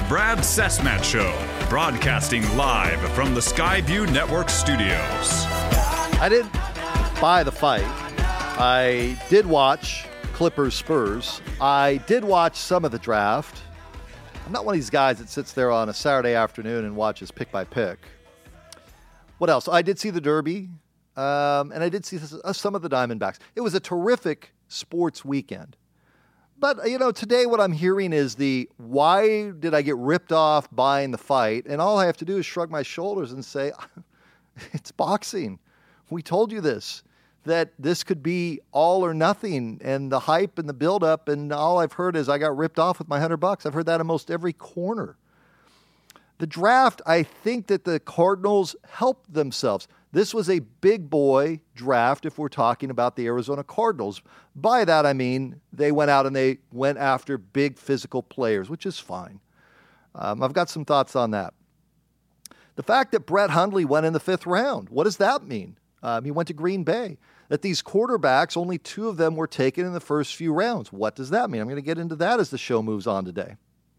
Brad Sesmat Show, broadcasting live from the Skyview Network studios. I didn't buy the fight. I did watch Clippers Spurs. I did watch some of the draft. I'm not one of these guys that sits there on a Saturday afternoon and watches pick by pick. What else? I did see the Derby, and I did see some of the Diamondbacks. It was a terrific sports weekend. But, today what I'm hearing is why did I get ripped off buying the fight? And all I have to do is shrug my shoulders and say, it's boxing. We told you this, that this could be all or nothing, and the hype and the buildup, and all I've heard is I got ripped off with my $100. I've heard that in most every corner. The draft, I think that the Cardinals helped themselves. This was a big boy draft if we're talking about the Arizona Cardinals. By that, I mean they went out and they went after big physical players, which is fine. I've got some thoughts on that. The fact that Brett Hundley went in the 5th round, what does that mean? He went to Green Bay. That these quarterbacks, only 2 of them were taken in the first few rounds. What does that mean? I'm going to get into that as the show moves on today.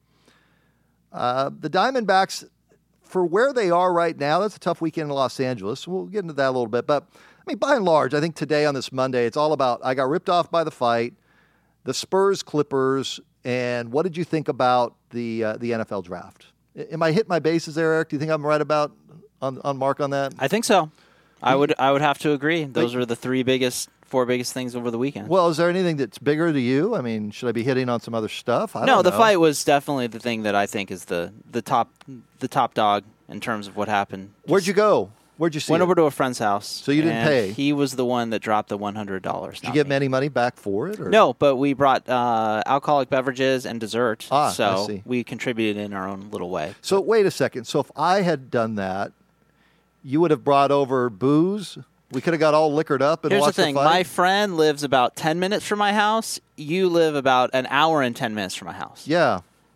The Diamondbacks, for where they are right now, that's a tough weekend in Los Angeles. We'll get into that a little bit. But, by and large, I think today on this Monday, it's all about I got ripped off by the fight, the Spurs, Clippers, and what did you think about the NFL draft? Am I hitting my bases there, Eric? Do you think I'm right about on mark on that? I think so. I would have to agree. Those are the 4 biggest things over the weekend. Well, is there anything that's bigger to you? Should I be hitting on some other stuff? I don't know. The fight was definitely the thing that I think is the top dog in terms of what happened. Where'd you go? Where'd you see Went it? over to a friend's house. So you didn't pay? He was the one that dropped the $100. Did you get any money back for it? Or? No, but we brought alcoholic beverages and dessert. I so see. we contributed in our own little way. So wait a second. So if I had done that, you would have brought over booze? We could have got all liquored up and watched watched the fight? Here's the thing. My friend lives about 10 minutes from my house. You live about an hour and 10 minutes from my house. Yeah.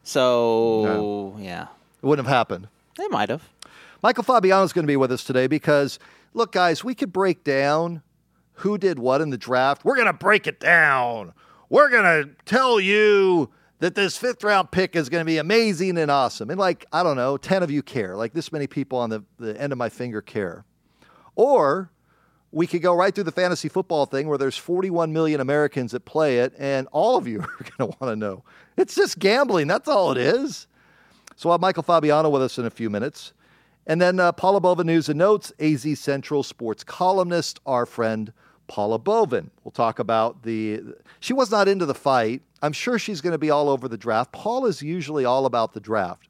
So, yeah. It wouldn't have happened. It might have. Michael Fabiano is going to be with us today because, look, guys, we could break down who did what in the draft. We're going to break it down. We're going to tell you that this 5th-round pick is going to be amazing and awesome. And, 10 of you care. This many people on the end of my finger care. Or we could go right through the fantasy football thing where there's 41 million Americans that play it, and all of you are going to want to know. It's just gambling. That's all it is. So we'll have Michael Fabiano with us in a few minutes. And then Paula Bovin, News and Notes, AZ Central sports columnist, our friend Paula Bovin. We'll talk about she was not into the fight. I'm sure she's going to be all over the draft. Paula's usually all about the draft.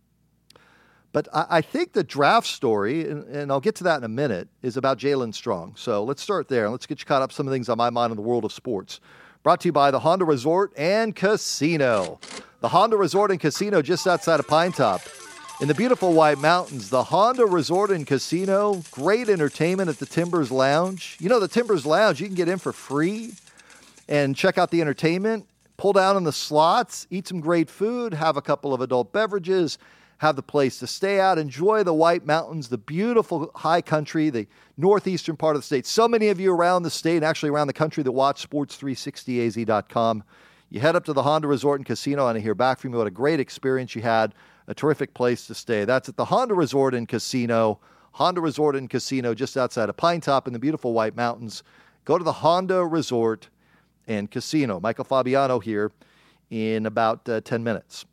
But I think the draft story, and I'll get to that in a minute, is about Jalen Strong. So let's start there. Let's get you caught up some of the things on my mind in the world of sports. Brought to you by the Honda Resort and Casino. The Honda Resort and Casino just outside of Pine Top. In the beautiful White Mountains, the Honda Resort and Casino, great entertainment at the Timbers Lounge. The Timbers Lounge, you can get in for free and check out the entertainment, pull down on the slots, eat some great food, have a couple of adult beverages, have the place to stay at, enjoy the White Mountains, the beautiful high country, the northeastern part of the state. So many of you around the state and actually around the country that watch sports360az.com. You head up to the Honda Resort and Casino and I hear back from you what a great experience you had. A terrific place to stay. That's at the Honda Resort and Casino. Honda Resort and Casino just outside of Pine Top in the beautiful White Mountains. Go to the Honda Resort and Casino. Michael Fabiano here in about 10 minutes.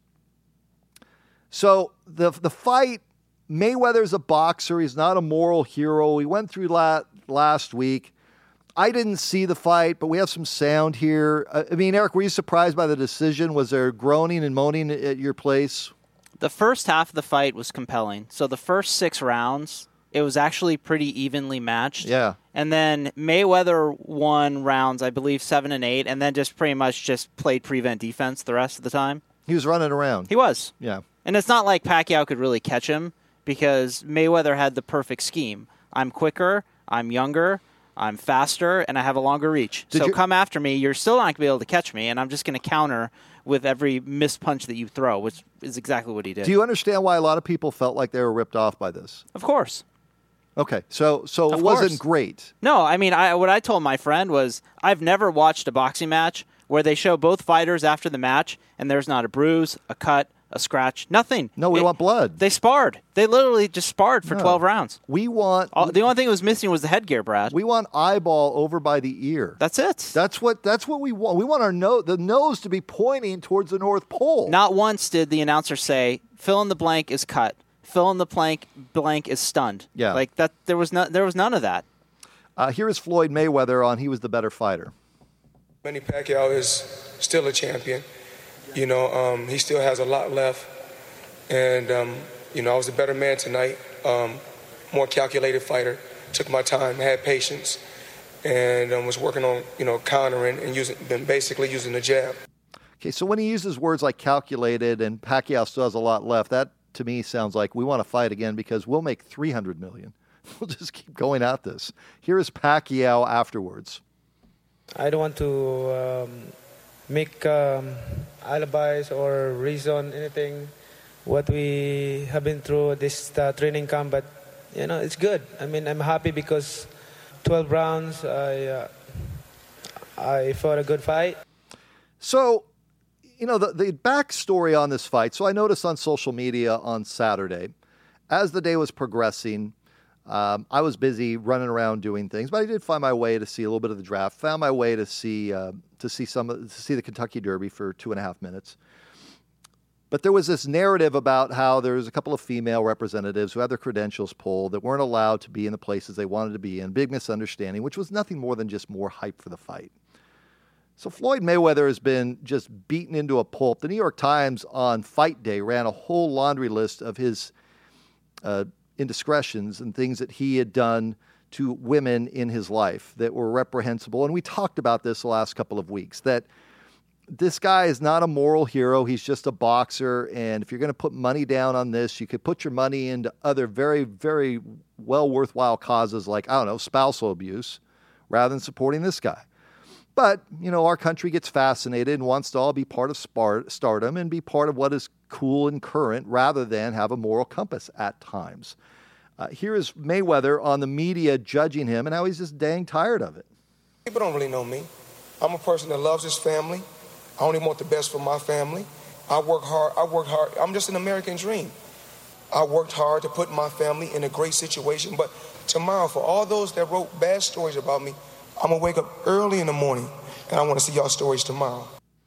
So the fight, Mayweather's a boxer. He's not a moral hero. We went through last week. I didn't see the fight, but we have some sound here. Eric, were you surprised by the decision? Was there groaning and moaning at your place? The first half of the fight was compelling. So the first 6 rounds, it was actually pretty evenly matched. Yeah. And then Mayweather won rounds, I believe, 7 and 8, and then just pretty much just played prevent defense the rest of the time. He was running around. He was. Yeah. And it's not like Pacquiao could really catch him because Mayweather had the perfect scheme. I'm quicker, I'm younger, I'm faster, and I have a longer reach. Come after me. You're still not going to be able to catch me, and I'm just going to counter with every missed punch that you throw, which is exactly what he did. Do you understand why a lot of people felt like they were ripped off by this? Of course. Okay, so it wasn't great. No, what I told my friend was I've never watched a boxing match where they show both fighters after the match, and there's not a bruise, a cut, a scratch, nothing. No, we want blood. They sparred. They literally just sparred for 12 rounds. We want... The only thing that was missing was the headgear, Brad. We want eyeball over by the ear. That's it. That's what we want. We want the nose to be pointing towards the North Pole. Not once did the announcer say, fill in the blank is cut. Fill in the blank is stunned. Yeah. Like that. There was none of that. Here is Floyd Mayweather on he was the better fighter. Manny Pacquiao is still a champion. He still has a lot left. And, I was a better man tonight, more calculated fighter, took my time, had patience, and was working on, countering and basically using the jab. Okay, so when he uses words like calculated and Pacquiao still has a lot left, that to me sounds like we want to fight again because we'll make $300 million. We'll just keep going at this. Here is Pacquiao afterwards. I don't want to make alibis or reason anything what we have been through this training camp, but it's good. I mean, I'm happy because 12 rounds I fought a good fight. So, the backstory on this fight. So I noticed on social media on Saturday, as the day was progressing, I was busy running around doing things, but I did find my way to see a little bit of the draft. Found my way to see the Kentucky Derby for 2.5 minutes. But there was this narrative about how there's a couple of female representatives who had their credentials pulled that weren't allowed to be in the places they wanted to be in. Big misunderstanding, which was nothing more than just more hype for the fight. So Floyd Mayweather has been just beaten into a pulp. The New York Times on fight day ran a whole laundry list of his indiscretions and things that he had done to women in his life that were reprehensible. And we talked about this the last couple of weeks, that this guy is not a moral hero. He's just a boxer. And if you're going to put money down on this, you could put your money into other very, very well worthwhile causes like, spousal abuse rather than supporting this guy. But, our country gets fascinated and wants to all be part of stardom and be part of what is cool and current rather than have a moral compass at times. Here is Mayweather on the media judging him and how he's just dang tired of it. People don't really know me. I'm a person that loves his family. I only want the best for my family. I work hard. I'm just an American dream. I worked hard to put my family in a great situation. But tomorrow, for all those that wrote bad stories about me, I'm going to wake up early in the morning, and I want to see y'all stories tomorrow.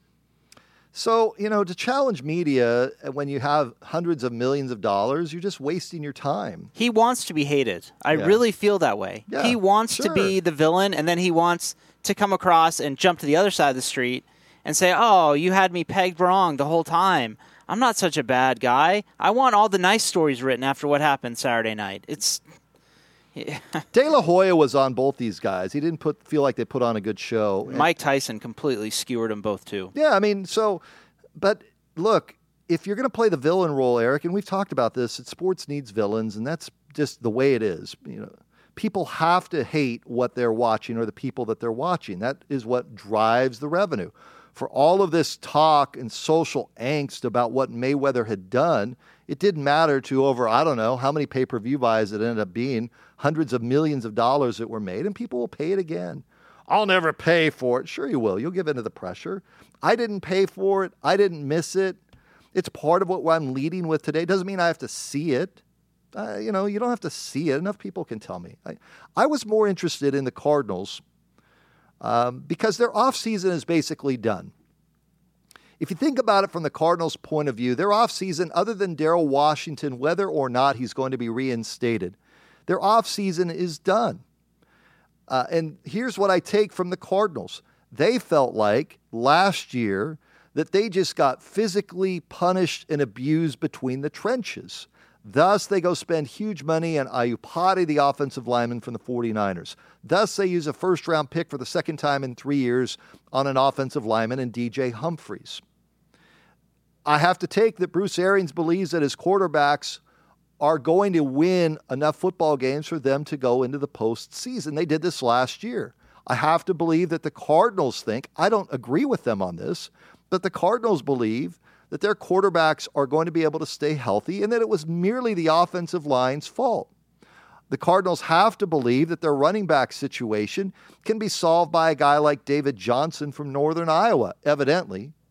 So, to challenge media when you have hundreds of millions of dollars, you're just wasting your time. He wants to be hated. I really feel that way. Yeah, he wants to be the villain, and then he wants to come across and jump to the other side of the street and say, oh, you had me pegged wrong the whole time. I'm not such a bad guy. I want all the nice stories written after what happened Saturday night. De La Hoya was on both these guys. He didn't feel like they put on a good show. Mike Tyson completely skewered them both, too. Yeah, but look, if you're going to play the villain role, Eric, and we've talked about this, sports needs villains, and that's just the way it is. People have to hate what they're watching or the people that they're watching. That is what drives the revenue. For all of this talk and social angst about what Mayweather had done, it didn't matter to over, I don't know, how many pay-per-view buys it ended up being, hundreds of millions of dollars that were made, and people will pay it again. I'll never pay for it. Sure you will. You'll give in to the pressure. I didn't pay for it. I didn't miss it. It's part of what I'm leading with today. Doesn't mean I have to see it. You don't have to see it. Enough people can tell me. I was more interested in the Cardinals because their offseason is basically done. If you think about it from the Cardinals' point of view, their offseason, other than Darrell Washington, whether or not he's going to be reinstated, their offseason is done. And here's what I take from the Cardinals. They felt like last year that they just got physically punished and abused between the trenches. Thus, they go spend huge money on Ayupati, the offensive lineman from the 49ers. Thus, they use a first-round pick for the second time in 3 years on an offensive lineman in DJ Humphries. I have to take that Bruce Arians believes that his quarterbacks are going to win enough football games for them to go into the postseason. They did this last year. I have to believe that the Cardinals think, I don't agree with them on this, but the Cardinals believe that their quarterbacks are going to be able to stay healthy and that it was merely the offensive line's fault. The Cardinals have to believe that their running back situation can be solved by a guy like David Johnson from Northern Iowa, evidently.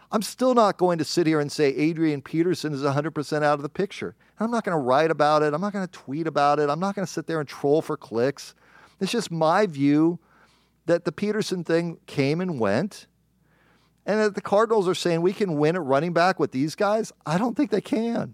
I'm still not going to sit here and say Adrian Peterson is 100% out of the picture. I'm not going to write about it. I'm not going to tweet about it. I'm not going to sit there and troll for clicks. It's just my view that the Peterson thing came and went, and that the Cardinals are saying we can win at running back with these guys. I don't think they can.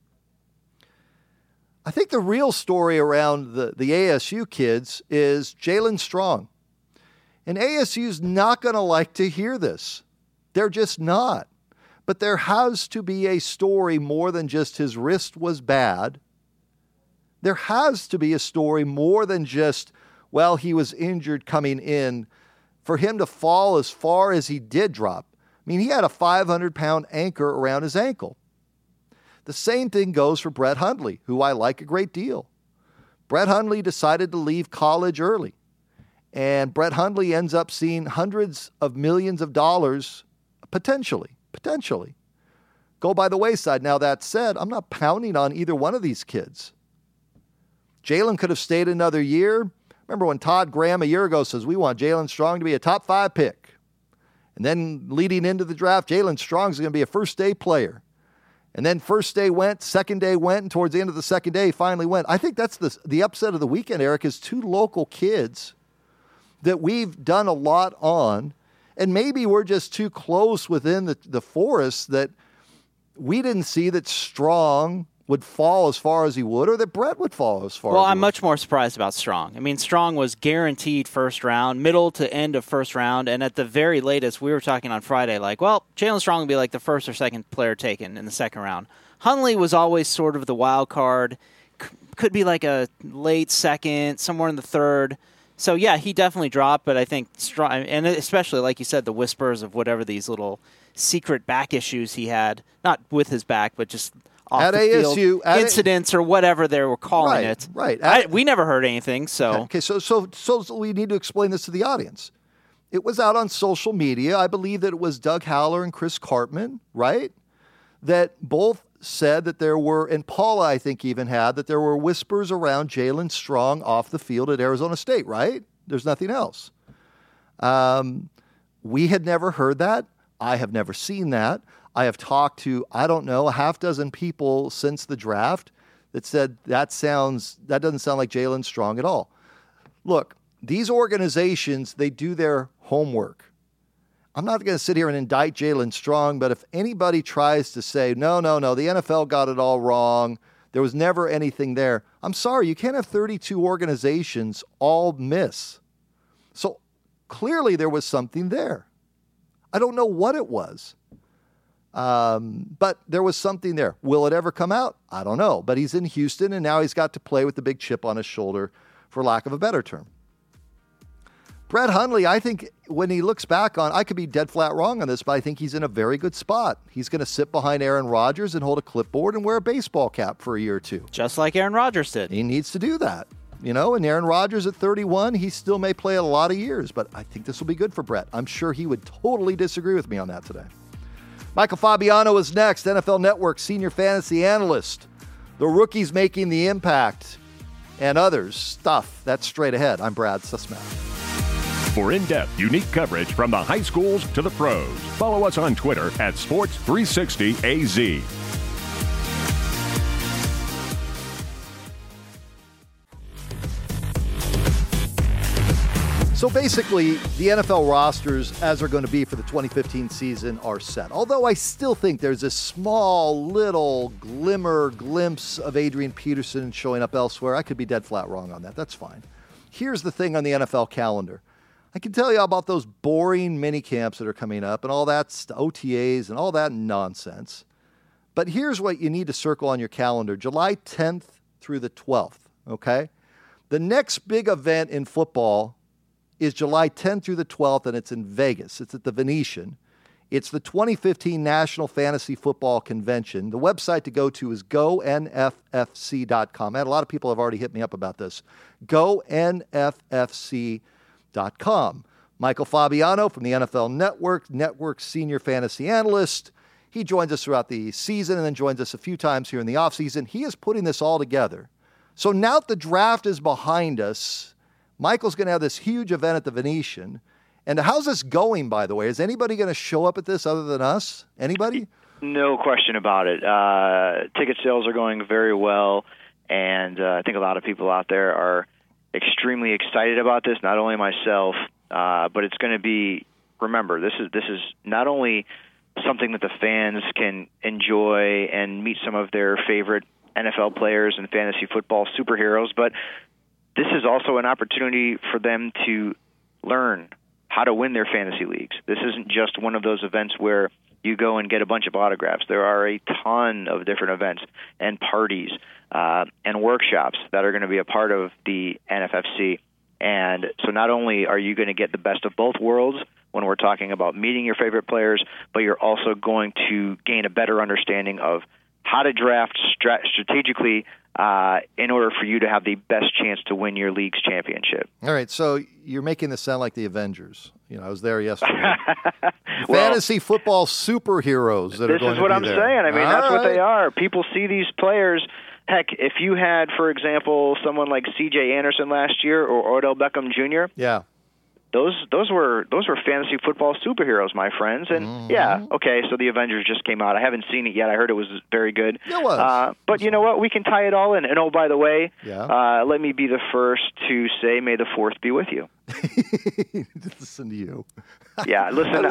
I think the real story around the ASU kids is Jaelen Strong. And ASU's not going to like to hear this. They're just not. But there has to be a story more than just his wrist was bad. There has to be a story more than just, well, he was injured coming in, for him to fall as far as he did drop. I mean, he had a 500-pound anchor around his ankle. The same thing goes for Brett Hundley, who I like a great deal. Brett Hundley decided to leave college early. And Brett Hundley ends up seeing hundreds of millions of dollars potentially go by the wayside. Now, that said, I'm not pounding on either one of these kids. Jaelen could have stayed another year. Remember when Todd Graham a year ago says, we want Jaelen Strong to be a top 5 pick. And then leading into the draft, Jaelen Strong is going to be a first-day player. And then first day went, second day went, and towards the end of the second day, he finally went. I think that's the upset of the weekend, Eric, is 2 local kids that we've done a lot on. And maybe we're just too close within the forest that we didn't see that Strong would fall as far as he would, or that Brett would fall as far as he would. Well, I'm much more surprised about Strong. I mean, Strong was guaranteed first round, middle to end of first round, and at the very latest, we were talking on Friday, like, well, Jaelen Strong will be like the first or second player taken in the second round. Hundley was always sort of the wild card, could be like a late second, somewhere in the third. So, yeah, he definitely dropped, but I think Strong, and especially, like you said, the whispers of whatever these little secret back issues he had, not with his back, but just off at the ASU field incidents or whatever they were calling it. Right. We never heard anything. So okay. So we need to explain this to the audience. It was out on social media. I believe that it was Doug Howler and Chris Cartman, right? That both said that there were, and Paula, I think, even had, that there were whispers around Jaelen Strong off the field at Arizona State, right? There's nothing else. We had never heard that. I have never seen that. I have talked to, I don't know, a half dozen people since the draft that said that doesn't sound like Jaelen Strong at all. Look, these organizations, they do their homework. I'm not going to sit here and indict Jaelen Strong, but if anybody tries to say, no, the NFL got it all wrong, there was never anything there, I'm sorry, you can't have 32 organizations all miss. So clearly there was something there. I don't know what it was. But there was something there. Will it ever come out? I don't know. But he's in Houston, and now he's got to play with the big chip on his shoulder, for lack of a better term. Brett Hundley, I think when he looks back on, I could be dead flat wrong on this, but I think he's in a very good spot. He's going to sit behind Aaron Rodgers and hold a clipboard and wear a baseball cap for a year or two. Just like Aaron Rodgers did. He needs to do that. And Aaron Rodgers at 31, he still may play a lot of years, but I think this will be good for Brett. I'm sure he would totally disagree with me on that today. Michael Fabiano is next, NFL Network senior fantasy analyst. The rookies making the impact and others stuff. That's straight ahead. I'm Brad Sussman. For in-depth, unique coverage from the high schools to the pros, follow us on Twitter at Sports360AZ. So basically, the NFL rosters, as they're going to be for the 2015 season, are set. Although I still think there's a small little glimpse of Adrian Peterson showing up elsewhere. I could be dead flat wrong on that. That's fine. Here's the thing on the NFL calendar. I can tell you about those boring mini camps that are coming up and all that OTAs and all that nonsense. But here's what you need to circle on your calendar. July 10th through the 12th, okay? The next big event in football is July 10th through the 12th, and it's in Vegas. It's at the Venetian. It's the 2015 National Fantasy Football Convention. The website to go to is gonffc.com. And a lot of people have already hit me up about this. gonffc.com. Michael Fabiano from the NFL Network senior fantasy analyst. He joins us throughout the season and then joins us a few times here in the offseason. He is putting this all together. So now that the draft is behind us, Michael's going to have this huge event at the Venetian, And how's this going, by the way? Is anybody going to show up at this other than us? Anybody? No question about it. Ticket sales are going very well, and I think a lot of people out there are extremely excited about this, not only myself, but it's going to be, remember, this is not only something that the fans can enjoy and meet some of their favorite NFL players and fantasy football superheroes, but this is also an opportunity for them to learn how to win their fantasy leagues. This isn't just one of those events where you go and get a bunch of autographs. There are a ton of different events and parties and workshops that are going to be a part of the NFFC. And so not only are you going to get the best of both worlds when we're talking about meeting your favorite players, but you're also going to gain a better understanding of how to draft strategically in order for you to have the best chance to win your league's championship. All right, so you're making this sound like the Avengers. I was there yesterday. Fantasy football superheroes that are going to be there. This is what I'm saying. I mean, that's what they are. People see these players. Heck, if you had, for example, someone like C.J. Anderson last year or Odell Beckham Jr., yeah, those were fantasy football superheroes, my friends. And yeah, okay, so the Avengers just came out. I haven't seen it yet. I heard it was very good. It was. But you know what? We can tie it all in. And oh, by the way, let me be the first to say, may the 4th be with you. Listen to you. Yeah, listen,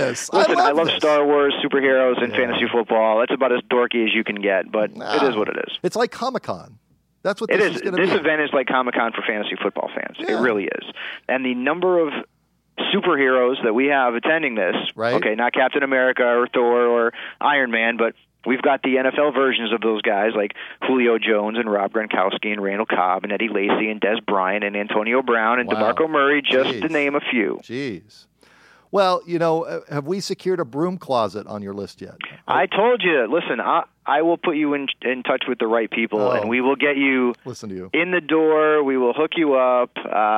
I love Star Wars, superheroes, and fantasy football. That's about as dorky as you can get, but it is what it is. It's like Comic-Con. That's what this is going to be. This event is like Comic-Con for fantasy football fans. Yeah. It really is. And the number of superheroes that we have attending this, okay, not Captain America or Thor or Iron Man, but we've got the NFL versions of those guys like Julio Jones and Rob Gronkowski and Randall Cobb and Eddie Lacy and Des Bryant and Antonio Brown and DeMarco Murray, just to name a few. Jeez. Well, have we secured a broom closet on your list yet? I told you. Listen, I will put you in touch with the right people, and we will get you, in the door. We will hook you up.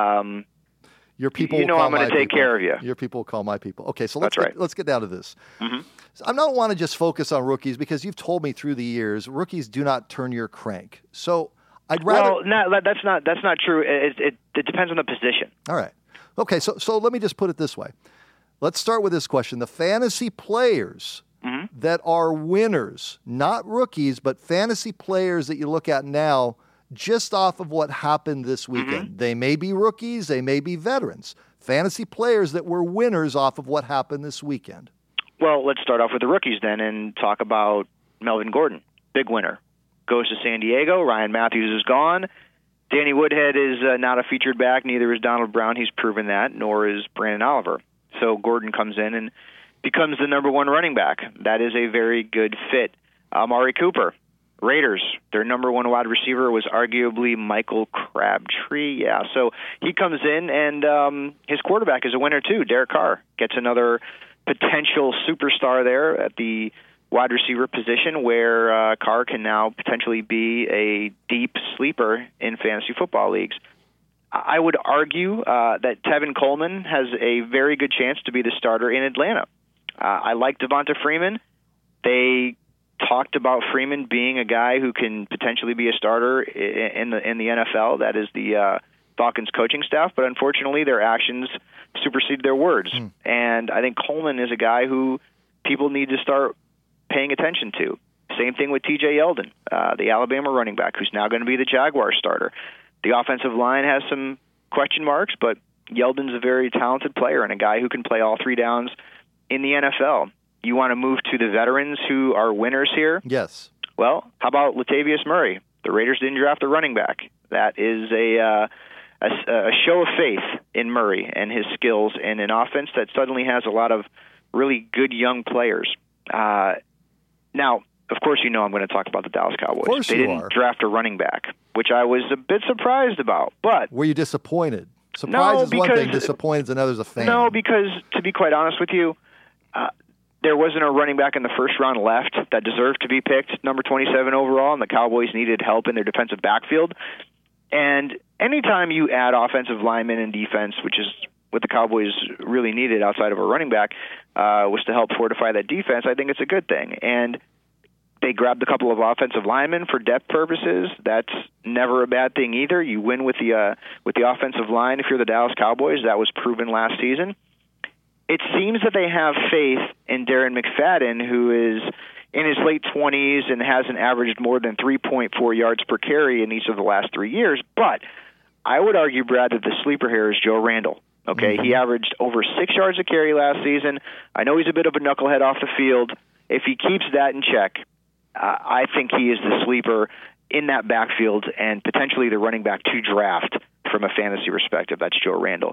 Your people. I'm going to take care of you. Your people will call my people. Okay, so let's get down to this. Mm-hmm. So I don't want to just focus on rookies because you've told me through the years rookies do not turn your crank. So I'd rather. Well, no, that's not true. It depends on the position. All right. Okay, so let me just put it this way. Let's start with this question. The fantasy players that are winners, not rookies, but fantasy players that you look at now just off of what happened this weekend. They may be rookies, they may be veterans. Fantasy players that were winners off of what happened this weekend. Well, let's start off with the rookies then and talk about Melvin Gordon. Big winner. Goes to San Diego. Ryan Matthews is gone. Danny Woodhead is not a featured back. Neither is Donald Brown. He's proven that, nor is Brandon Oliver. So Gordon comes in and becomes the number 1 running back. That is a very good fit. Amari Cooper, Raiders, their number 1 wide receiver was arguably Michael Crabtree. Yeah, so he comes in, and his quarterback is a winner too. Derek Carr gets another potential superstar there at the wide receiver position where Carr can now potentially be a deep sleeper in fantasy football leagues. I would argue that Tevin Coleman has a very good chance to be the starter in Atlanta. I like Devonta Freeman. They talked about Freeman being a guy who can potentially be a starter in the NFL. That is the Falcons coaching staff, but unfortunately their actions supersede their words. And I think Coleman is a guy who people need to start paying attention to. Same thing with T.J. Yeldon, the Alabama running back, who's now going to be the Jaguar starter. The offensive line has some question marks, but Yeldon's a very talented player and a guy who can play all 3 downs in the NFL. You want to move to the veterans who are winners here? Yes. Well, how about Latavius Murray? The Raiders didn't draft a running back. That is a show of faith in Murray and his skills in an offense that suddenly has a lot of really good young players. Now, of course, I'm going to talk about the Dallas Cowboys. Of course they didn't draft a running back, which I was a bit surprised about. But were you disappointed? Surprise is one thing, disappointed is another as a fan. No, because to be quite honest with you, there wasn't a running back in the first round left that deserved to be picked, number 27 overall, and the Cowboys needed help in their defensive backfield. And anytime you add offensive linemen and defense, which is what the Cowboys really needed outside of a running back, was to help fortify that defense, I think it's a good thing. And they grabbed a couple of offensive linemen for depth purposes. That's never a bad thing either. You win with the offensive line if you're the Dallas Cowboys. That was proven last season. it seems that they have faith in Darren McFadden, who is in his late 20s and hasn't averaged more than 3.4 yards per carry in each of the last 3 years. But I would argue, Brad, that the sleeper here is Joe Randall. Okay, He averaged over 6 yards a carry last season. I know he's a bit of a knucklehead off the field. If he keeps that in check, I think he is the sleeper in that backfield and potentially the running back to draft from a fantasy perspective. That's Joe Randall.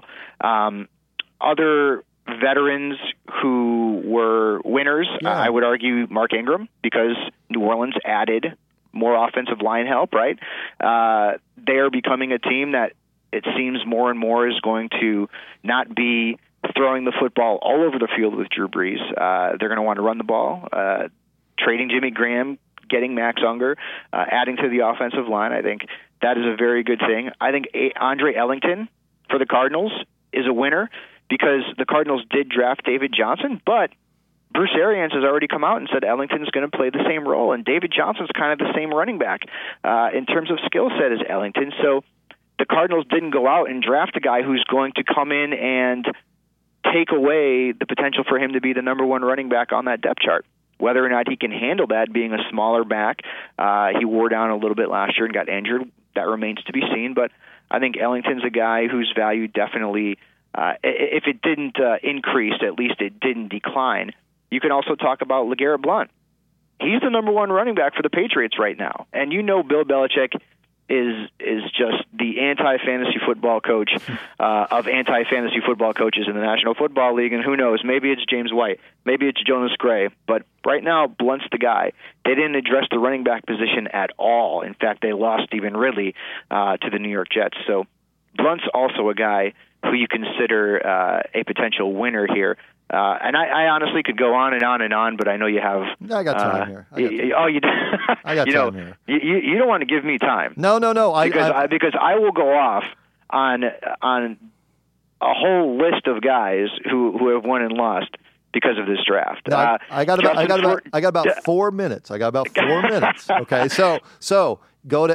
Other veterans who were winners, I would argue Mark Ingram, because New Orleans added more offensive line help, right? They are becoming a team that it seems more and more is going to not be throwing the football all over the field with Drew Brees. They're going to want to run the ball, trading Jimmy Graham, getting Max Unger, adding to the offensive line. I think that is a very good thing. I think Andre Ellington for the Cardinals is a winner because the Cardinals did draft David Johnson, but Bruce Arians has already come out and said Ellington's going to play the same role, and David Johnson's kind of the same running back in terms of skill set as Ellington. So the Cardinals didn't go out and draft a guy who's going to come in and take away the potential for him to be the number one running back on that depth chart. Whether or not he can handle that being a smaller back, he wore down a little bit last year and got injured. That remains to be seen, but I think Ellington's a guy whose value definitely, if it didn't increase, at least it didn't decline. You can also talk about LeGarrette Blount. He's the number one running back for the Patriots right now. And you know Bill Belichick is just the anti-fantasy football coach of anti-fantasy football coaches in the National Football League. And who knows, maybe it's James White, maybe it's Jonas Gray. But right now, Blunt's the guy. They didn't address the running back position at all. In fact, they lost Stephen Ridley to the New York Jets. So Blunt's also a guy who you consider a potential winner here. And I honestly could go on and on and on, but I know you have. I got time here. You do. I got time here. You don't want to give me time. No. Because I will go off on a whole list of guys who have won and lost because of this draft. No, I got about 4 minutes. Okay, so go to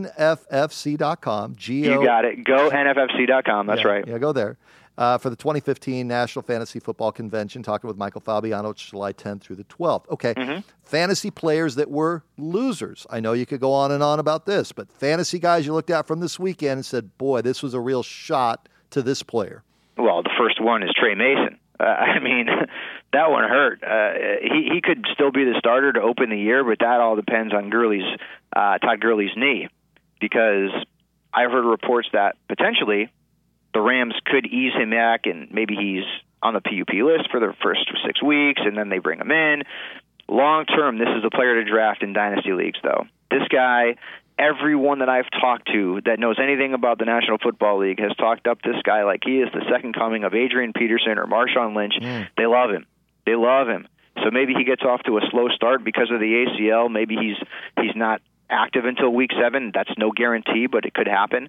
nffc.com. You got it. Go nffc.com. That's right. Yeah, go there. For the 2015 National Fantasy Football Convention, talking with Michael Fabiano, it's July 10th through the 12th. Okay, Fantasy players that were losers. I know you could go on and on about this, but fantasy guys you looked at from this weekend and said, boy, this was a real shot to this player. Well, the first one is Trey Mason. I mean, that one hurt. He could still be the starter to open the year, but that all depends on Todd Gurley's knee, because I've heard reports that potentially the Rams could ease him back, and maybe he's on the PUP list for the first 6 weeks, and then they bring him in. Long term, this is a player to draft in dynasty leagues, though. This guy, everyone that I've talked to that knows anything about the National Football League has talked up this guy like he is the second coming of Adrian Peterson or Marshawn Lynch. They love him. They love him. So maybe he gets off to a slow start because of the ACL. Maybe he's not active until week 7. That's no guarantee, but it could happen.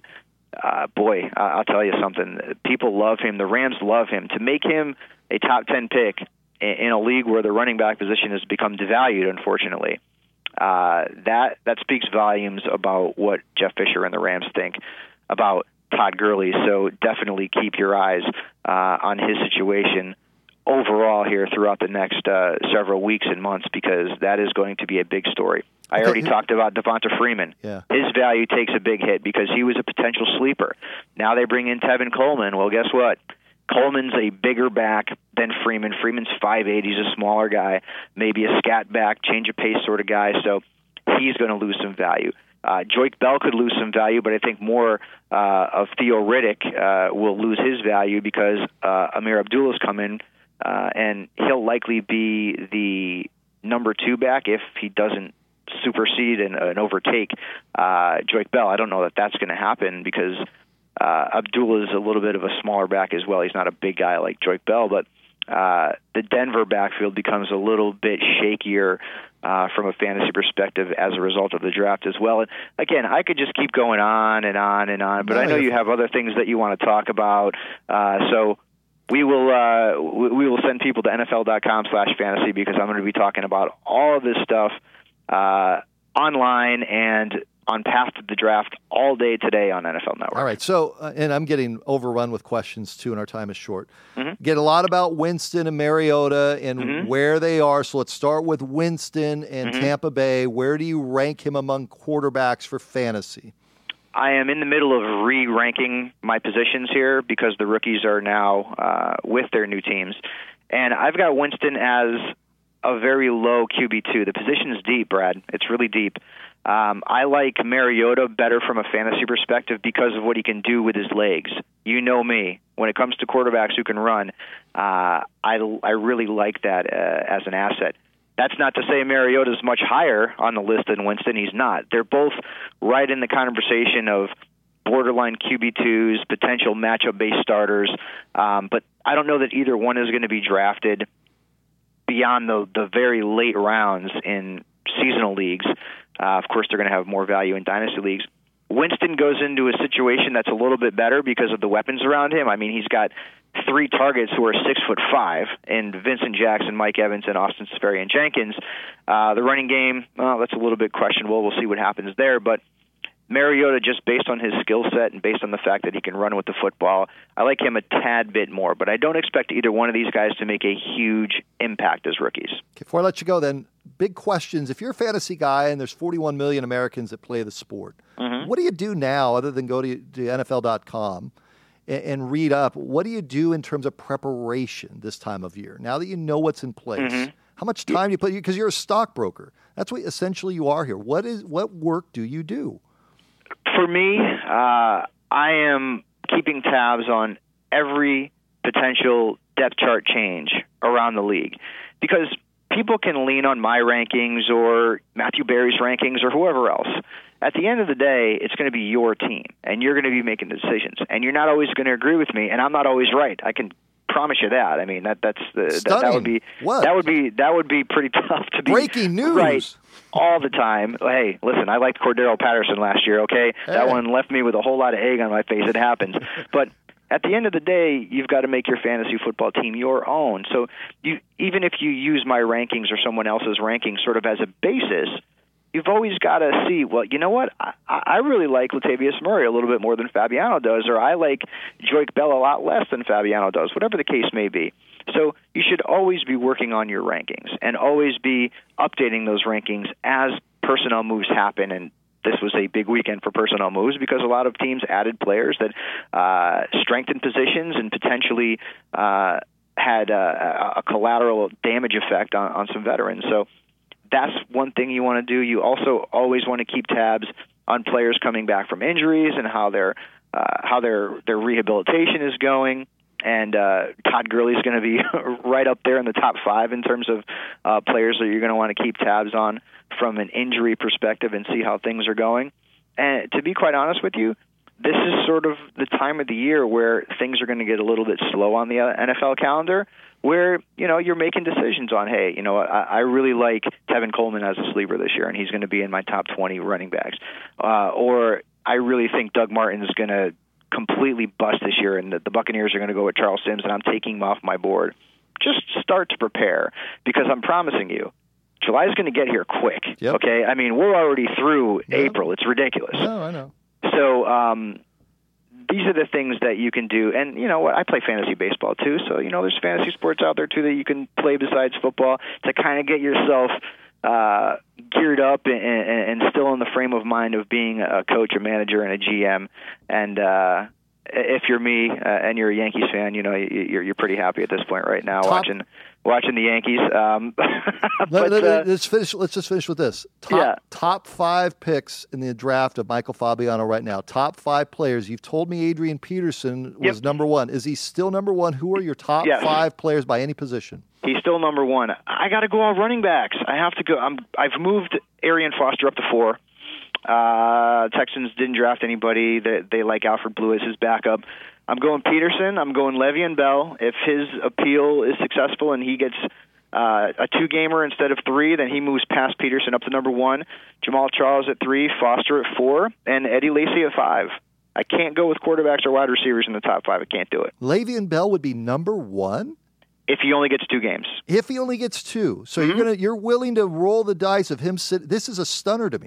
I'll tell you something. People love him. The Rams love him. To make him a top 10 pick in a league where the running back position has become devalued, unfortunately, that speaks volumes about what Jeff Fisher and the Rams think about Todd Gurley. So definitely keep your eyes on his situation overall here throughout the next several weeks and months, because that is going to be a big story. I already talked about Devonta Freeman. Yeah. His value takes a big hit because he was a potential sleeper. Now they bring in Tevin Coleman. Well, guess what? Coleman's a bigger back than Freeman. Freeman's 5'8". He's a smaller guy, maybe a scat back, change of pace sort of guy, so he's going to lose some value. Joique Bell could lose some value, but I think more of Theo Riddick will lose his value because Amir Abdullah's come in, and he'll likely be the number 2 back if he doesn't supersede and overtake Joique Bell. I don't know that that's going to happen because Abdullah is a little bit of a smaller back as well. He's not a big guy like Joique Bell, but the Denver backfield becomes a little bit shakier from a fantasy perspective as a result of the draft as well. And again, I could just keep going on and on and on, but I know you have other things that you want to talk about. So we will send people to NFL.com/fantasy because I'm going to be talking about all of this stuff online and on Path to the Draft all day today on NFL Network. All right. So, and I'm getting overrun with questions too, and our time is short. Get a lot about Winston and Mariota and where they are. So let's start with Winston and Tampa Bay. Where do you rank him among quarterbacks for fantasy? I am in the middle of re-ranking my positions here because the rookies are now with their new teams. And I've got Winston as a very low QB2. The position is deep, Brad. It's really deep. I like Mariota better from a fantasy perspective because of what he can do with his legs. You know me. When it comes to quarterbacks who can run, I really like that as an asset. That's not to say Mariota is much higher on the list than Winston. He's not. They're both right in the conversation of borderline QB2s, potential matchup-based starters. But I don't know that either one is going to be drafted beyond the very late rounds in seasonal leagues. Of course, they're going to have more value in dynasty leagues. Winston goes into a situation that's a little bit better because of the weapons around him. I mean, he's got 3 targets who are 6'5" in Vincent Jackson, Mike Evans, and Austin Seferian-Jenkins. The running game, that's a little bit questionable. We'll see what happens there. But Mariota, just based on his skill set and based on the fact that he can run with the football, I like him a tad bit more. But I don't expect either one of these guys to make a huge impact as rookies. Okay, before I let you go, then, big questions. If you're a fantasy guy and there's 41 million Americans that play the sport, what do you do now other than go to NFL.com and read up? What do you do in terms of preparation this time of year? Now that you know what's in place, how much time do you put? Because you're a stockbroker. That's what essentially you are here. What work do you do? For me, I am keeping tabs on every potential depth chart change around the league because people can lean on my rankings or Matthew Berry's rankings or whoever else. At the end of the day, it's going to be your team, and you're going to be making decisions. And you're not always going to agree with me, and I'm not always right. I can promise you that. I mean, that would be pretty tough to be breaking news right all the time. Hey, listen, I liked Cordero Patterson last year. Okay, that one left me with a whole lot of egg on my face. It happens, but at the end of the day, you've got to make your fantasy football team your own. So even if you use my rankings or someone else's rankings sort of as a basis, you've always got to see, well, you know what? I really like Latavius Murray a little bit more than Fabiano does, or I like Joique Bell a lot less than Fabiano does, whatever the case may be. So you should always be working on your rankings and always be updating those rankings as personnel moves happen. And this was a big weekend for personnel moves because a lot of teams added players that strengthened positions and potentially had a collateral damage effect on some veterans. So that's one thing you want to do. You also always want to keep tabs on players coming back from injuries and how their rehabilitation is going. And Todd Gurley is going to be right up there in the top 5 in terms of players that you're going to want to keep tabs on from an injury perspective and see how things are going. And to be quite honest with you, this is sort of the time of the year where things are going to get a little bit slow on the NFL calendar, where, you're making decisions on, hey, I really like Tevin Coleman as a sleeper this year, and he's going to be in my top 20 running backs. Or I really think Doug Martin's going to completely bust this year, and the Buccaneers are going to go with Charles Sims, and I'm taking him off my board. Just start to prepare, because I'm promising you, July is going to get here quick, okay? I mean, we're already through April. It's ridiculous. No, I know. So these are the things that you can do. And you know what? I play fantasy baseball too. So, there's fantasy sports out there too that you can play besides football to kind of get yourself geared up and still in the frame of mind of being a coach, a manager, and a GM. And if you're me and you're a Yankees fan, you're pretty happy at this point right now watching the Yankees. Let's just finish with this. Top 5 picks in the draft of Michael Fabiano right now. Top 5 players. You've told me Adrian Peterson was number 1. Is he still number 1? Who are your top 5 players by any position? He's still number 1. I got to go all running backs. I have to go. I've moved Arian Foster up to 4. Texans didn't draft anybody. They like Alfred Blue as his backup. I'm going Peterson. I'm going Le'Veon Bell. If his appeal is successful and he gets a 2-gamer instead of 3, then he moves past Peterson up to number 1. Jamal Charles at 3, Foster at 4, and Eddie Lacy at 5. I can't go with quarterbacks or wide receivers in the top 5. I can't do it. Le'Veon Bell would be number 1? If he only gets 2 games. If he only gets 2. So you're willing to roll the dice of him This is a stunner to me.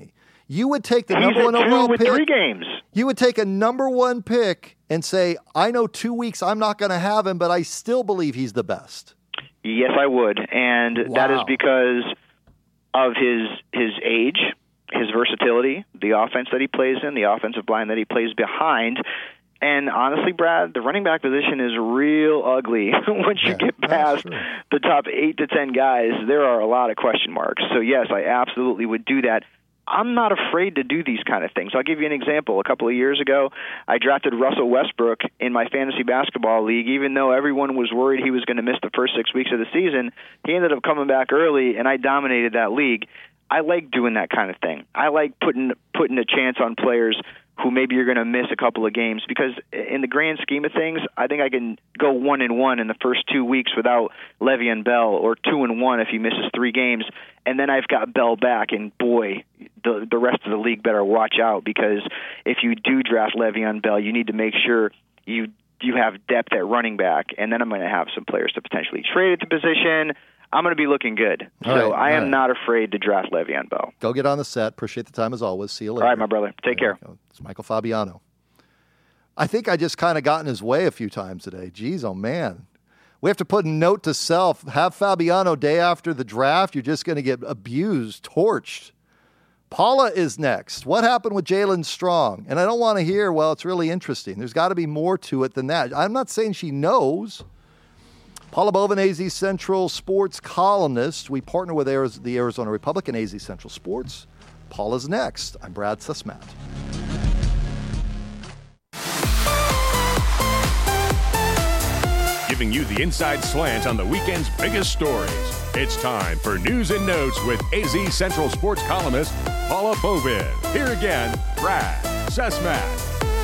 You would take the number one overall pick. 3 games. You would take a number 1 pick and say, I know 2 weeks I'm not going to have him, but I still believe he's the best. Yes, I would. And that is because of his age, his versatility, the offense that he plays in, the offensive line that he plays behind. And honestly, Brad, the running back position is real ugly. Once you get past the top 8 to 10 guys, there are a lot of question marks. So, yes, I absolutely would do that. I'm not afraid to do these kind of things. I'll give you an example. A couple of years ago, I drafted Russell Westbrook in my fantasy basketball league. Even though everyone was worried he was going to miss the first 6 weeks of the season, he ended up coming back early, and I dominated that league. I like doing that kind of thing. I like putting a chance on players who maybe you're going to miss a couple of games, because in the grand scheme of things, I think I can go 1-1 in the first 2 weeks without Le'Veon Bell, or 2-1 if he misses 3 games, and then I've got Bell back, and boy, the rest of the league better watch out, because if you do draft Le'Veon Bell, you need to make sure you have depth at running back, and then I'm going to have some players to potentially trade at the position. I'm going to be looking good. I am not afraid to draft Le'Veon Bell. Go get on the set. Appreciate the time as always. See you later. All right, my brother. Take care. It's Michael Fabiano. I think I just kind of got in his way a few times today. Jeez, oh man. We have to put a note to self. Have Fabiano day after the draft. You're just going to get abused, torched. Paula is next. What happened with Jaelen Strong? And I don't want to hear, well, it's really interesting. There's got to be more to it than that. I'm not saying she knows. Paula Bovin, AZ Central sports columnist. We partner with the Arizona Republic and AZ Central Sports. Paula's next. I'm Brad Sussman. Giving you the inside slant on the weekend's biggest stories. It's time for News and Notes with AZ Central sports columnist Paula Bovin. Here again, Brad Sussman.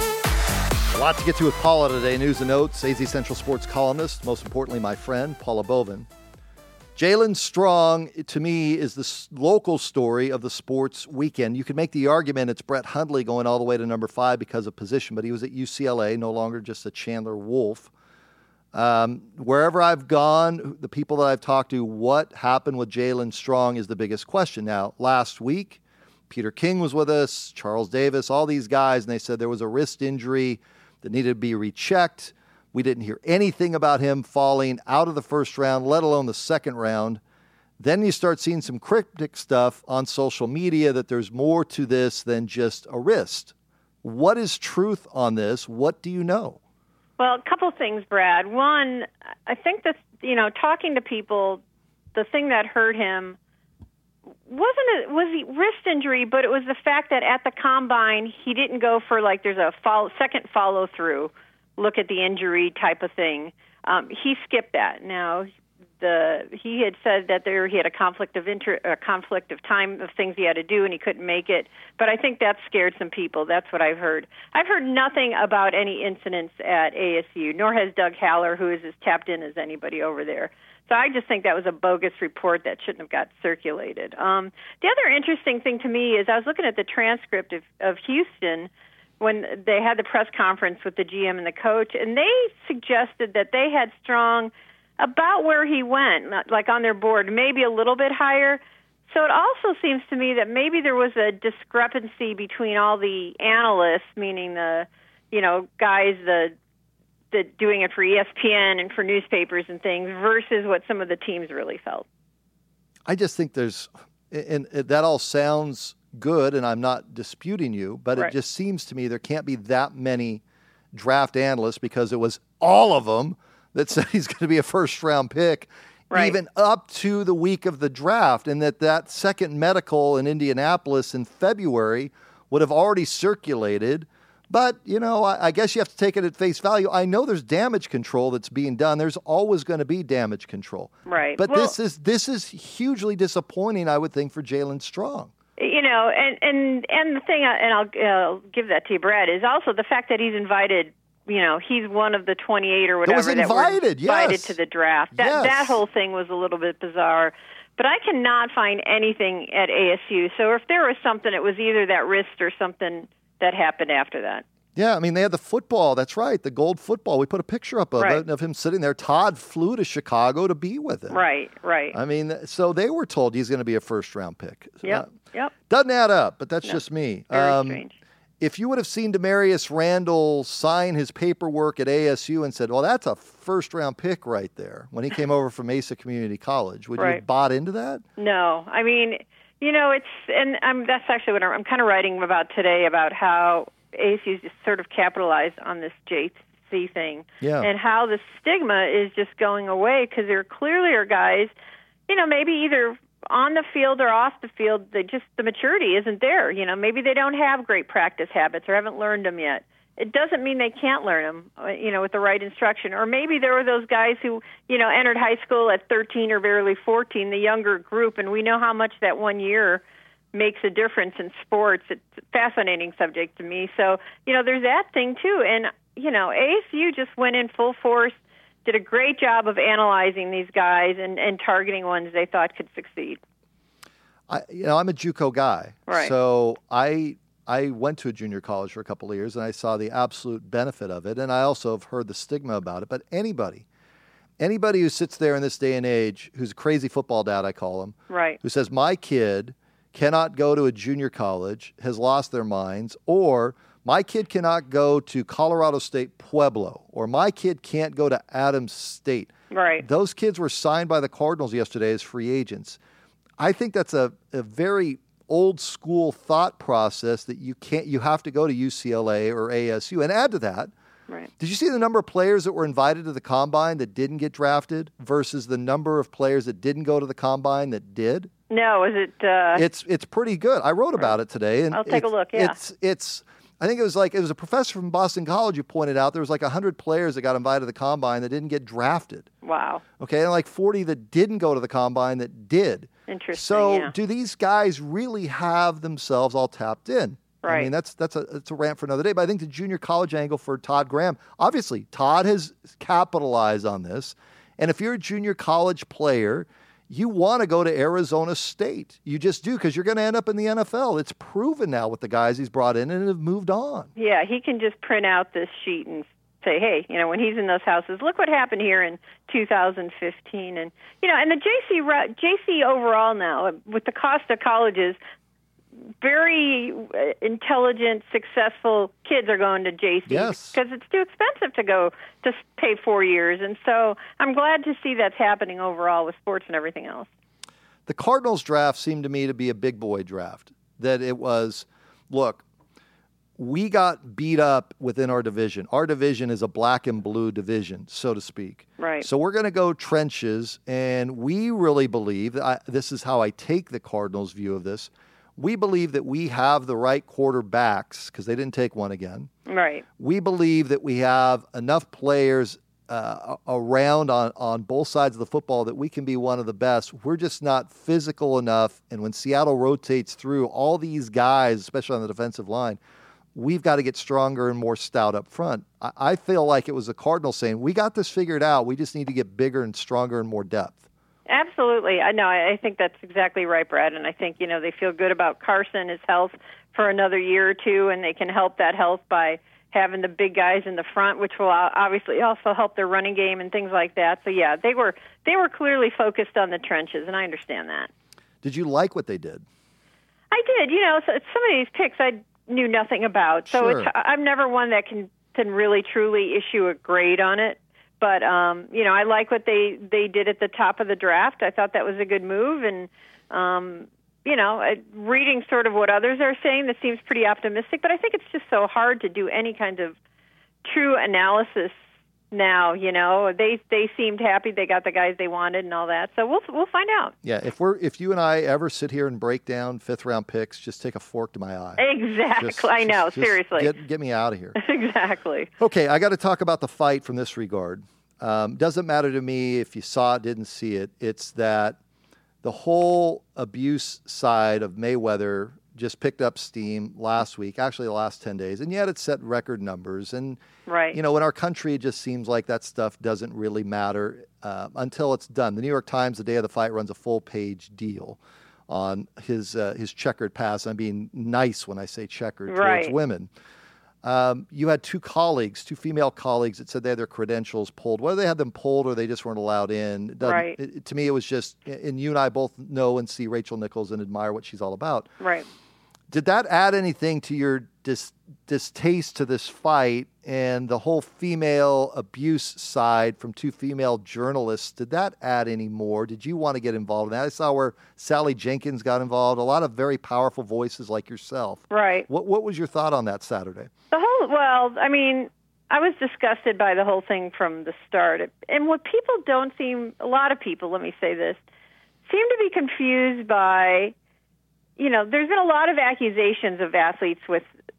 A lot to get to with Paula today. News and Notes, AZ Central sports columnist, most importantly, my friend, Paula Bovin. Jaelen Strong, to me, is the local story of the sports weekend. You could make the argument it's Brett Hundley going all the way to number 5 because of position, but he was at UCLA, no longer just a Chandler Wolf. Wherever I've gone, the people that I've talked to, what happened with Jaelen Strong is the biggest question. Now, last week, Peter King was with us, Charles Davis, all these guys, and they said there was a wrist injury that needed to be rechecked. We didn't hear anything about him falling out of the first round, let alone the second round. Then you start seeing some cryptic stuff on social media that there's more to this than just a wrist. What is truth on this? What do you know? Well, a couple of things, Brad. One, I think that, talking to people, the thing that hurt him was the wrist injury, but it was the fact that at the combine he didn't go for there's a second follow through, look at the injury type of thing. He skipped that. Now he had said that he had a conflict of time of things he had to do and he couldn't make it. But I think that scared some people. That's what I've heard. I've heard nothing about any incidents at ASU, nor has Doug Haller, who is as tapped in as anybody over there. So I just think that was a bogus report that shouldn't have got circulated. The other interesting thing to me is I was looking at the transcript of Houston when they had the press conference with the GM and the coach, and they suggested that they had Strong about where he went, like on their board, maybe a little bit higher. So it also seems to me that maybe there was a discrepancy between all the analysts, meaning the guys, the doing it for ESPN and for newspapers and things, versus what some of the teams really felt. I just think and that all sounds good, and I'm not disputing you, but It just seems to me there can't be that many draft analysts, because it was all of them that said he's going to be a first-round pick, even up to the week of the draft, and that second medical in Indianapolis in February would have already circulated. But, I guess you have to take it at face value. I know there's damage control that's being done. There's always going to be damage control. Right. But this is hugely disappointing, I would think, for Jaelen Strong. And the thing, and I'll give that to you, Brad, is also the fact that he's invited. He's one of the 28 or whatever that were invited to the draft. That whole thing was a little bit bizarre. But I cannot find anything at ASU. So if there was something, it was either that wrist or something that happened after that. Yeah, they had the football. That's right, the gold football. We put a picture up of it, of him sitting there. Todd flew to Chicago to be with him. Right. So they were told he's going to be a first-round pick. Yep. Yep. Doesn't add up, but that's just me. Very strange. If you would have seen Demarius Randall sign his paperwork at ASU and said, well, that's a first-round pick right there, when he came over from Mesa Community College, would you have bought into that? No. I mean, that's actually what I'm kind of writing about today, about how ASU's just sort of capitalized on this JC thing, and how the stigma is just going away, because there clearly are guys, maybe either on the field or off the field, the maturity isn't there. Maybe they don't have great practice habits or haven't learned them yet. It doesn't mean they can't learn them, with the right instruction. Or maybe there were those guys who, entered high school at 13 or barely 14, the younger group, and we know how much that 1 year makes a difference in sports. It's a fascinating subject to me. So, there's that thing too. And, ASU just went in full force, did a great job of analyzing these guys and targeting ones they thought could succeed. I'm a JUCO guy. Right. So I went to a junior college for a couple of years, and I saw the absolute benefit of it. And I also have heard the stigma about it. But anybody who sits there in this day and age, who's a crazy football dad, I call him, right, who says, my kid cannot go to a junior college, has lost their minds, or my kid cannot go to Colorado State Pueblo, or my kid can't go to Adams State. Right. Those kids were signed by the Cardinals yesterday as free agents. I think that's a very old school thought process that you have to go to UCLA or ASU. And add to that, right, did you see the number of players that were invited to the Combine that didn't get drafted versus the number of players that didn't go to the Combine that did? No, is it? It's pretty good. I wrote about it today, and I'll take a look. Yeah, it's. I think it was a professor from Boston College who pointed out there was 100 players that got invited to the Combine that didn't get drafted. Wow. Okay, and 40 that didn't go to the Combine that did. Interesting. So do these guys really have themselves all tapped in? Right. I mean, that's a rant for another day. But I think the junior college angle for Todd Graham, obviously, Todd has capitalized on this. And if you're a junior college player, you want to go to Arizona State. You just do, because you're going to end up in the NFL. It's proven now with the guys he's brought in and have moved on. Yeah, he can just print out this sheet and say, hey, when he's in those houses, look what happened here in 2015. And, and the JC overall now, with the cost of colleges, very intelligent, successful kids are going to JC because it's too expensive to go to pay 4 years. And so I'm glad to see that's happening overall with sports and everything else. The Cardinals draft seemed to me to be a big boy draft. That it was, look, we got beat up within our division. Our division is a black and blue division, so to speak. Right. So we're going to go trenches, and we really believe, this is how I take the Cardinals' view of this, we believe that we have the right quarterbacks, because they didn't take one again. Right. We believe that we have enough players around on both sides of the football that we can be one of the best. We're just not physical enough, and when Seattle rotates through all these guys, especially on the defensive line, we've got to get stronger and more stout up front. I feel like it was the Cardinals saying, we got this figured out. We just need to get bigger and stronger and more depth. Absolutely. I think that's exactly right, Brad. And I think, they feel good about Carson, his health for another year or two, and they can help that health by having the big guys in the front, which will obviously also help their running game and things like that. So, yeah, they were clearly focused on the trenches, and I understand that. Did you like what they did? I did. So some of these picks I knew nothing about. So Sure. I'm never one that can really, truly issue a grade on it. But, I like what they did at the top of the draft. I thought that was a good move. And, reading sort of what others are saying, that seems pretty optimistic. But I think it's just so hard to do any kind of true analysis now. They seemed happy they got the guys they wanted and all that. So we'll find out. Yeah, if you and I ever sit here and break down fifth-round picks, just take a fork to my eye. Exactly. I know, seriously. Get me out of here. Exactly. Okay, I got to talk about the fight from this regard. Doesn't matter to me if you saw it, didn't see it. It's that the whole abuse side of Mayweather just picked up steam last week, actually the last 10 days, and yet it set record numbers. And, right. In our country, it just seems like that stuff doesn't really matter until it's done. The New York Times, the day of the fight, runs a full-page deal on his checkered past. I'm being nice when I say checkered right. towards women. You had two female colleagues that said they had their credentials pulled. Whether they had them pulled or they just weren't allowed in, to me it was just, and you and I both know and see Rachel Nichols and admire what she's all about. Right. Did that add anything to your distaste to this fight and the whole female abuse side from two female journalists? Did that add any more? Did you want to get involved in that? I saw where Sally Jenkins got involved, a lot of very powerful voices like yourself. Right. What was your thought on that Saturday? I was disgusted by the whole thing from the start. And what people a lot of people, let me say this, seem to be confused by, there's been a lot of accusations of athletes with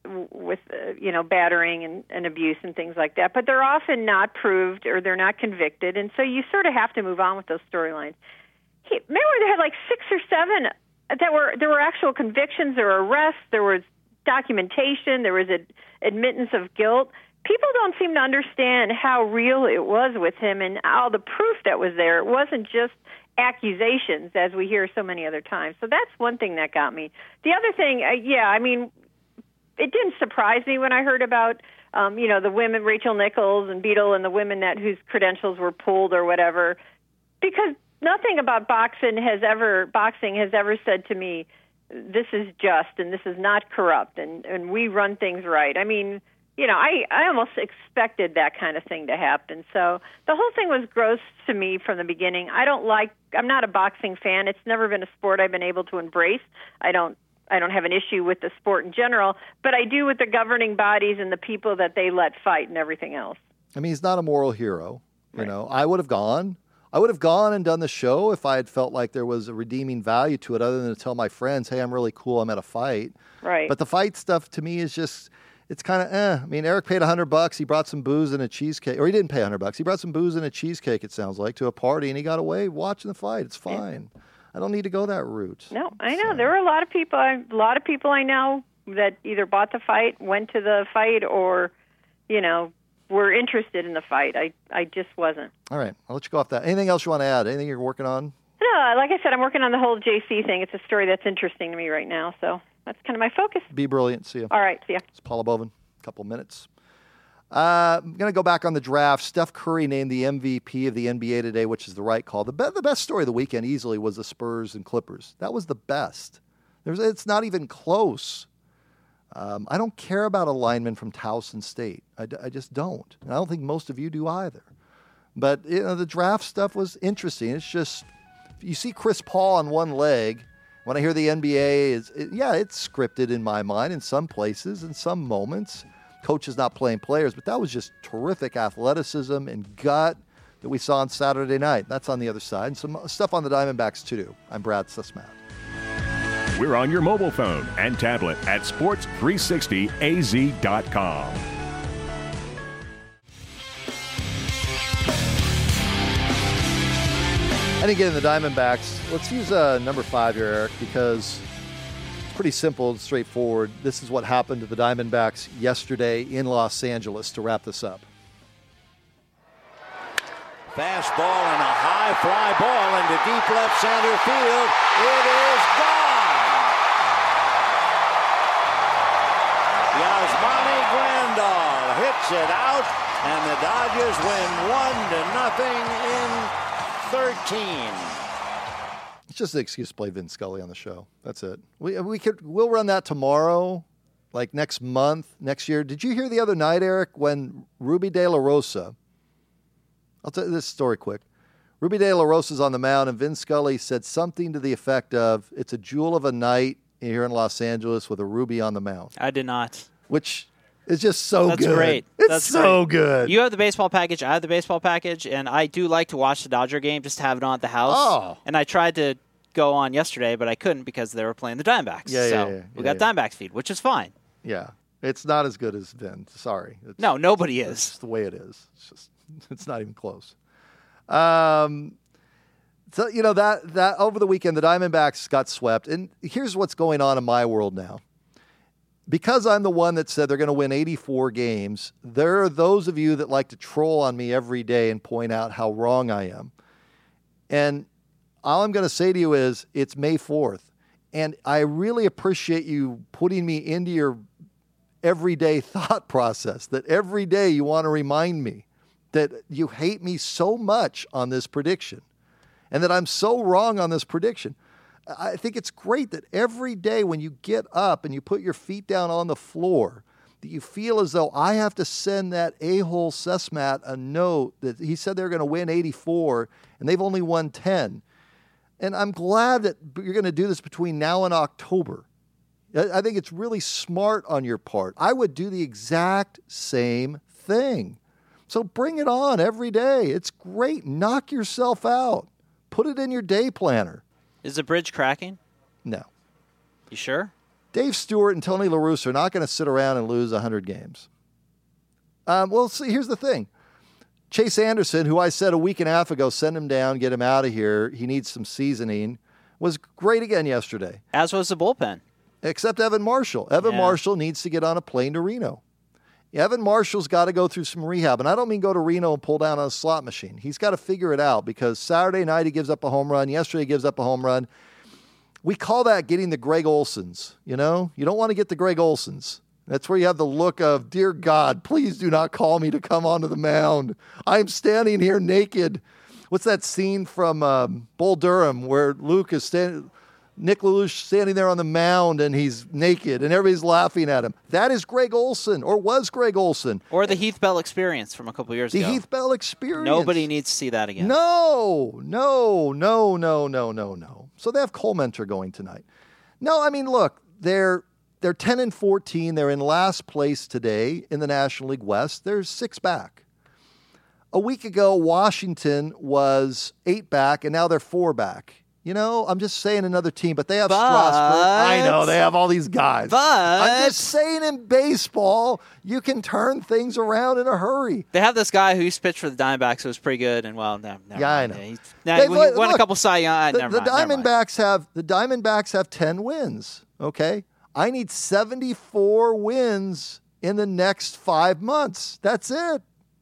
battering and abuse and things like that, but they're often not proved or they're not convicted, and so you sort of have to move on with those storylines. Mayweather had like 6 or 7 there were actual convictions, there were arrests, there was documentation, there was admittance of guilt. People don't seem to understand how real it was with him and all the proof that was there. It wasn't just accusations, as we hear so many other times. So that's one thing that got me. The other thing, it didn't surprise me when I heard about, the women, Rachel Nichols and Beadle, and the women whose credentials were pulled or whatever, because nothing about boxing has ever said to me, this is just and this is not corrupt and we run things right. I mean, I almost expected that kind of thing to happen. So the whole thing was gross to me from the beginning. I'm not a boxing fan. It's never been a sport I've been able to embrace. I don't have an issue with the sport in general, but I do with the governing bodies and the people that they let fight and everything else. I mean, he's not a moral hero. Right. I would have gone and done the show if I had felt like there was a redeeming value to it, other than to tell my friends, hey, I'm really cool, I'm at a fight. Right. But the fight stuff to me is just, it's kind of, I mean, Eric paid $100. He brought some booze and a cheesecake. Or he didn't pay $100. He brought some booze and a cheesecake, it sounds like, to a party, and he got away watching the fight. It's fine. Yeah. I don't need to go that route. No, I know. So. There were a lot of people I know that either bought the fight, went to the fight, or, were interested in the fight. I just wasn't. All right. I'll let you go off that. Anything else you want to add? Anything you're working on? No, like I said, I'm working on the whole JC thing. It's a story that's interesting to me right now, so that's kind of my focus. Be brilliant. See you. All right. See ya. It's Paula Bovin. A couple minutes. I'm going to go back on the draft. Steph Curry named the MVP of the NBA today, which is the right call. The best story of the weekend easily was the Spurs and Clippers. That was the best. It's not even close. I don't care about a lineman from Towson State. I just don't. And I don't think most of you do either. But the draft stuff was interesting. It's just, you see Chris Paul on one leg. When I hear the NBA, it's scripted in my mind in some places, in some moments. Coaches not playing players, but that was just terrific athleticism and gut that we saw on Saturday night. That's on the other side. And some stuff on the Diamondbacks, too. I'm Brad Sussman. We're on your mobile phone and tablet at sports360az.com. And again, the Diamondbacks, let's use number 5 here, Eric, because it's pretty simple and straightforward. This is what happened to the Diamondbacks yesterday in Los Angeles to wrap this up. Fastball and a high fly ball into deep left center field. It is gone. Yasmani Grandal hits it out, and the Dodgers win 1-0 in 13. It's just an excuse to play Vin Scully on the show. That's it. We'll run that tomorrow, like next month, next year. Did you hear the other night, Eric, when Ruby De La Rosa? I'll tell you this story quick. Ruby De La Rosa's on the mound, and Vin Scully said something to the effect of, "It's a jewel of a night here in Los Angeles with a Ruby on the mound." I did not. Which is just so That's good. Great. It's That's so great. good. You have the baseball package. I have the baseball package, and I do like to watch the Dodger game, just to have it on at the house. Oh. And I tried to go on yesterday, but I couldn't because they were playing the Diamondbacks. We got Diamondbacks feed, which is fine. Yeah. It's not as good as Vin. Sorry. No, nobody is. It's the way it is. It's not even close. So, that over the weekend, the Diamondbacks got swept. And here's what's going on in my world now. Because I'm the one that said they're going to win 84 games, there are those of you that like to troll on me every day and point out how wrong I am. And all I'm going to say to you is, it's May 4th. And I really appreciate you putting me into your everyday thought process, that every day you want to remind me that you hate me so much on this prediction and that I'm so wrong on this prediction. I think it's great that every day when you get up and you put your feet down on the floor, that you feel as though I have to send that a-hole Cessmat a note that he said they're going to win 84 and they've only won 10. And I'm glad that you're going to do this between now and October. I think it's really smart on your part. I would do the exact same thing. So bring it on every day. It's great. Knock yourself out. Put it in your day planner. Is the bridge cracking? No. You sure? Dave Stewart and Tony La Russa are not going to sit around and lose 100 games. Well, see, here's the thing. Chase Anderson, who I said a week and a half ago, send him down, get him out of here. He needs some seasoning, was great again yesterday. As was the bullpen. Except Evan Marshall. Evan Marshall needs to get on a plane to Reno. Evan Marshall's got to go through some rehab. And I don't mean go to Reno and pull down on a slot machine. He's got to figure it out because Saturday night he gives up a home run. Yesterday he gives up a home run. We call that getting the Greg Olsons, you know? You don't want to get the Greg Olsons. That's where you have the look of, dear God, please do not call me to come onto the mound. I'm standing here naked. What's that scene from Bull Durham where Luke is standing... Nick Lelouch standing there on the mound and he's naked and everybody's laughing at him. That is Greg Olson, or was Greg Olson. Or the Heath Bell experience from a couple years ago. The Heath Bell experience. Nobody needs to see that again. No. So they have Cole Mentor going tonight. No, I mean, look, they're 10-14. They're in last place today in the National League West. They're 6 back. A week ago, Washington was 8 back, and now they're 4 back. You know, I'm just saying another team, but they have Strasburg. I know, they have all these guys. But I'm just saying in baseball, you can turn things around in a hurry. They have this guy who used to pitch for the Diamondbacks who was pretty good, and well, never I know. He won a couple Cy Young. The Diamondbacks have 10 wins, okay? I need 74 wins in the next 5 months. That's it.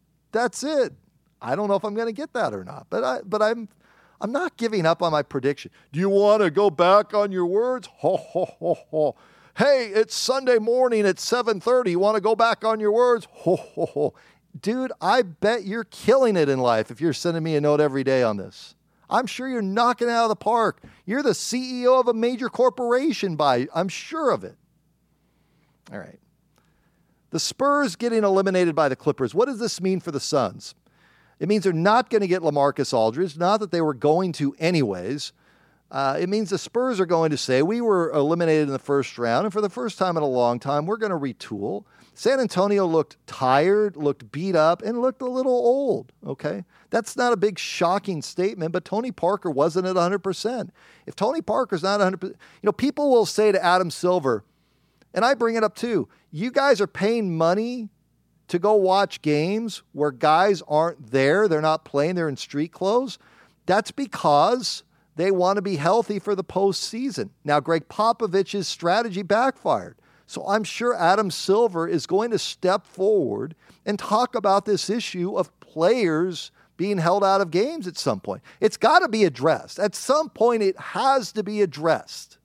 I don't know if I'm going to get that or not, but I'm not giving up on my prediction. Do you want to go back on your words? Ho, ho, ho, ho. Hey, it's Sunday morning at 7:30. You want to go back on your words? Ho, ho, ho. Dude, I bet you're killing it in life if you're sending me a note every day on this. I'm sure you're knocking it out of the park. You're the CEO of a major corporation I'm sure of it. All right. The Spurs getting eliminated by the Clippers. What does this mean for the Suns? It means they're not going to get LaMarcus Aldridge, not that they were going to anyways. It means the Spurs are going to say, we were eliminated in the first round, and for the first time in a long time, we're going to retool. San Antonio looked tired, looked beat up, and looked a little old, okay? That's not a big shocking statement, but Tony Parker wasn't at 100%. If Tony Parker's not 100%, people will say to Adam Silver, and I bring it up too, you guys are paying money to go watch games where guys aren't there, they're not playing, they're in street clothes. That's because they want to be healthy for the postseason. Now, Greg Popovich's strategy backfired. So I'm sure Adam Silver is going to step forward and talk about this issue of players being held out of games at some point. It's got to be addressed. At some point, it has to be addressed.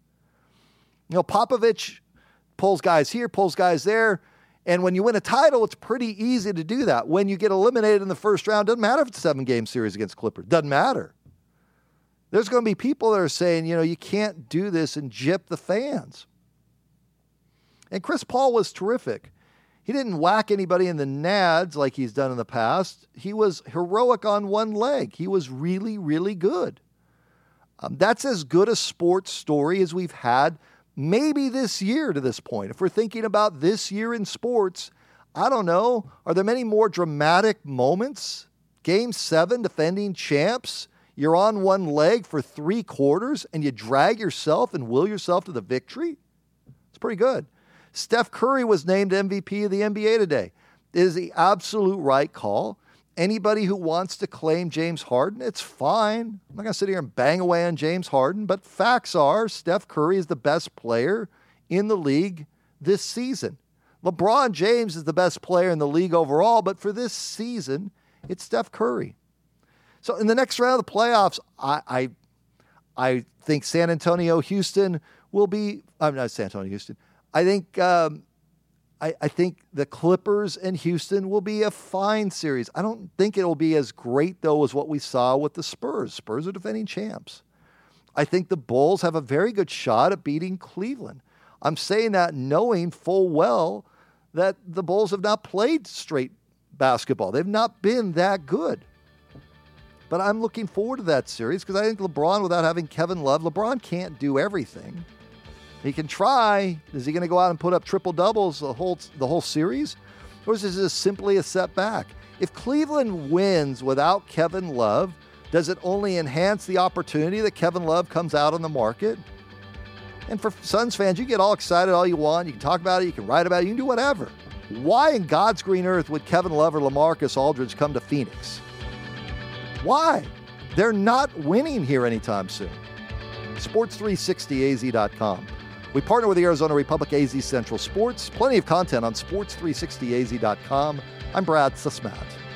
Popovich pulls guys here, pulls guys there. And when you win a title, it's pretty easy to do that. When you get eliminated in the first round, doesn't matter if it's a 7-game series against Clippers. Doesn't matter. There's going to be people that are saying, you can't do this and gyp the fans. And Chris Paul was terrific. He didn't whack anybody in the nads like he's done in the past. He was heroic on one leg. He was really, really good. That's as good a sports story as we've had maybe this year to this point. If we're thinking about this year in sports, I don't know. Are there many more dramatic moments? Game 7, defending champs. You're on one leg for 3 quarters and you drag yourself and will yourself to the victory. It's pretty good. Steph Curry was named MVP of the NBA today. It is the absolute right call. Anybody who wants to claim James Harden, it's fine. I'm not going to sit here and bang away on James Harden, but facts are Steph Curry is the best player in the league this season. LeBron James is the best player in the league overall, but for this season, it's Steph Curry. So in the next round of the playoffs, I think San Antonio, Houston will be, I'm not San Antonio, Houston. I think I think the Clippers and Houston will be a fine series. I don't think it'll be as great, though, as what we saw with the Spurs. Spurs are defending champs. I think the Bulls have a very good shot at beating Cleveland. I'm saying that knowing full well that the Bulls have not played straight basketball. They've not been that good. But I'm looking forward to that series because I think LeBron, without having Kevin Love, LeBron can't do everything. He can try. Is he going to go out and put up triple-doubles the whole series? Or is this simply a setback? If Cleveland wins without Kevin Love, does it only enhance the opportunity that Kevin Love comes out on the market? And for Suns fans, you get all excited all you want. You can talk about it. You can write about it. You can do whatever. Why in God's green earth would Kevin Love or LaMarcus Aldridge come to Phoenix? Why? They're not winning here anytime soon. Sports360az.com. We partner with the Arizona Republic AZ Central Sports. Plenty of content on sports360az.com. I'm Brad Susmat.